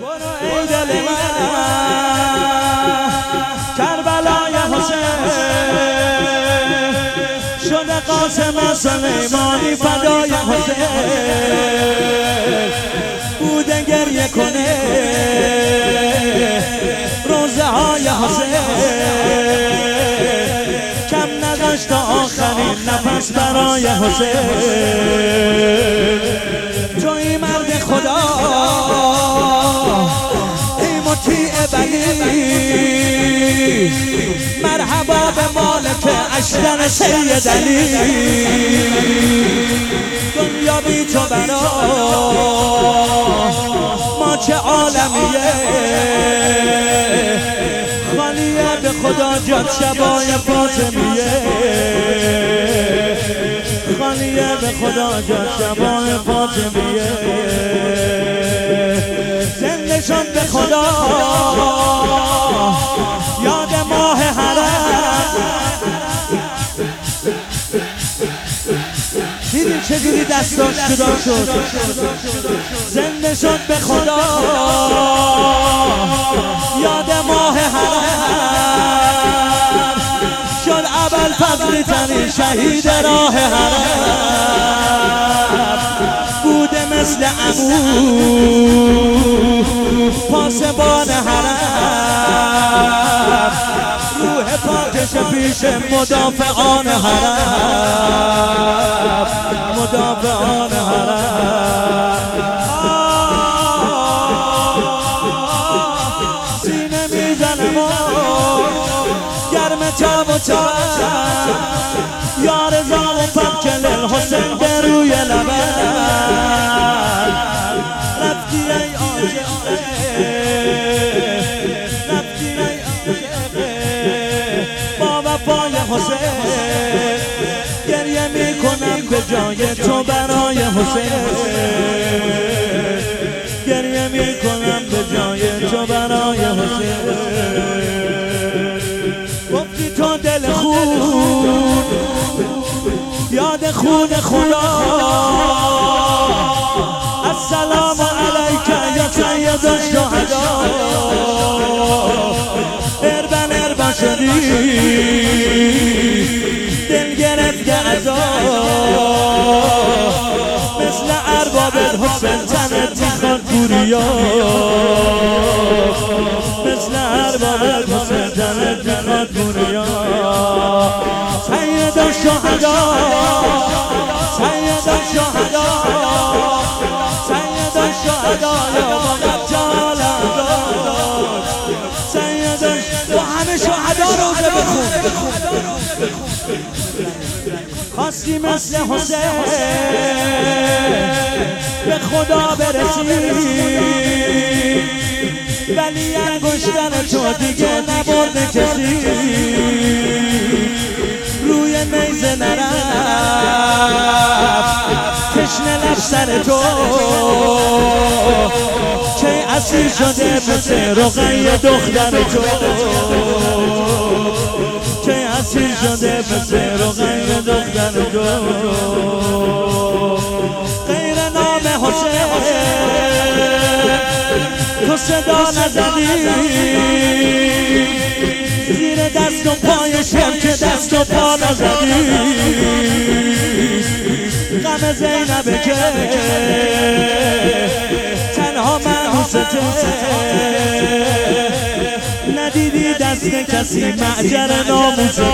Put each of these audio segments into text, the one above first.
برو ای دل من کربلای حسین شده قاسم سلیمانی فدای حسین بوده گریه کنه روزه های حسین کم نداشت تا آخرین نفس برای حسین توی مرد خدا ای مطیع بلی مرحبا به مالک اشتر سید علی دنیا بی تو برا ما چه عالمیه خالیه به خدا جاد شبای فاطمیه خالیه به خدا جاد شبای فاطمیه زنده شد به خدا یاد ماه حرم دیدی چجوری دستاش جدا شد زنده شد به خدا یاد ماه حرم شد ابوالفضل ترین شهید راه حرم بوده مثل عمو پاسبان حرم روح پاکش پیش مدافعان حرم مدافعان حرم سینه میزنه ما گرم تاب و تاب یا رضا و فکل الحسین به روی لبن رفتی ای عاشق رفتی ای عاشق با وفای حسین گریه میکنم به جای تو برای حسین گریه میکنم به جای تو برای حسین گفتی تو دل خون یاد خون خدا السلام علیک یا سید الشهدا اربن شدی دل گرفت عذاب مثل ارباب حسین تنت میخواد بوریا مثل ارباب حسین تنت میخواد بوریا سید الشهدا سید الشهدا سید الشهدا یا مقتل سید الشهدا همه شهدا روزه بخون خواستی مثل حسین به خدا برسی ولی انگشتر تو دیگه نبرده کسی روی نیزه نرفت تشنه لب سر تو که اسیر شده مثل رقیه دختر تو که اسیر شده مثل رقیه دختر تو غیر نام حسین تو صدا نزدی زیر دست و پای شم که دست و پا نزدی غم زینبه که تنها محوسته ندیدی دست کسی معجر ناموسته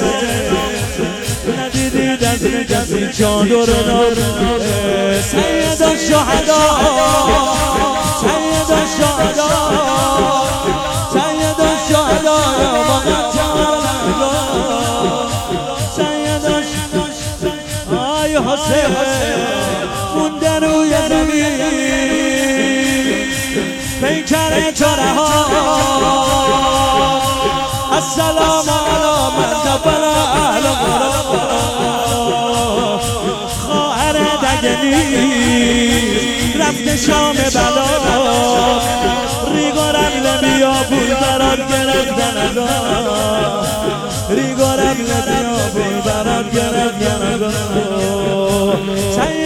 ندیدی دست کسی چادر ناموسته سید الشهدا سید الشهدا سید الشهدا یا مقتل سید الشهدا آی حسین مونده روی زمین پیکر چرها السلام علی من قبل اهل خواهر دگنی رفت شام بلا ریگارم لبیا بود برات گرفتن ریگارم لبیا بود برات گرفتن